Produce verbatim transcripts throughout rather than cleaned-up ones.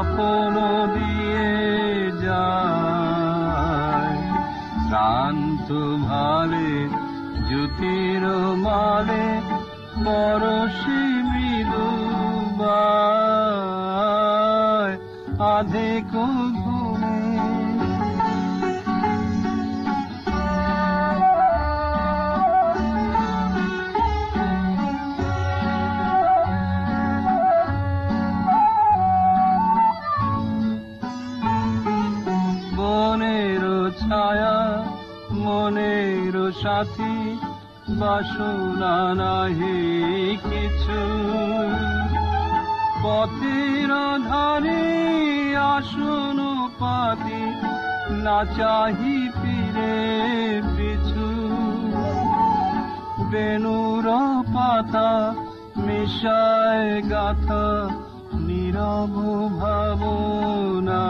স্বপ্ন দিয়ে যায় শান্ত ভালে জ্যোতির মালে পরশি মৃদু বায় আধেক ঘুমে বনের ছায়া মনের সাথী বাসনা নাহি কিছু পথের ধারে আসন পাতি না চাহি ফিরে পিছু বেনুর পাতা মিশায় গাথা নীরব ভাবনা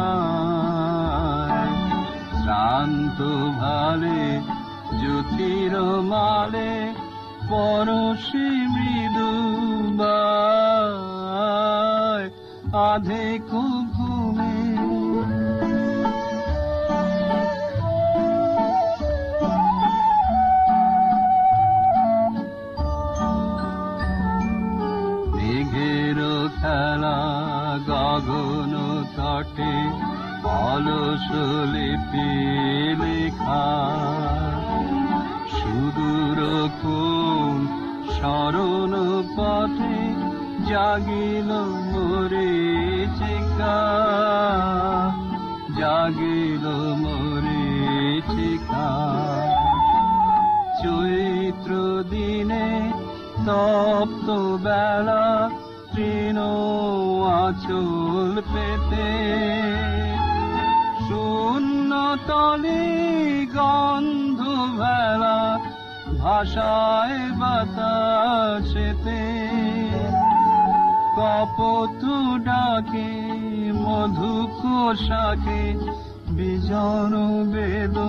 শান্ত ভালে জ্যোতির মালে পরশি মৃদু বায় আধেক ঘুমে মেঘের খেলা গগন তটে অলস লিপি লেখা সুদূর কোন স্মরণ পথে জাগিল মরীচিকা জাগিল মরীচিকা চৈত্র দিনে তপ্ত বেলা তৃণ আঁচল পেতে শূন্য তলে গন্ধ ভেলা ভাষায় বাতাসেতে কপোত ডাকে মধুক শাকে বিজন বেদ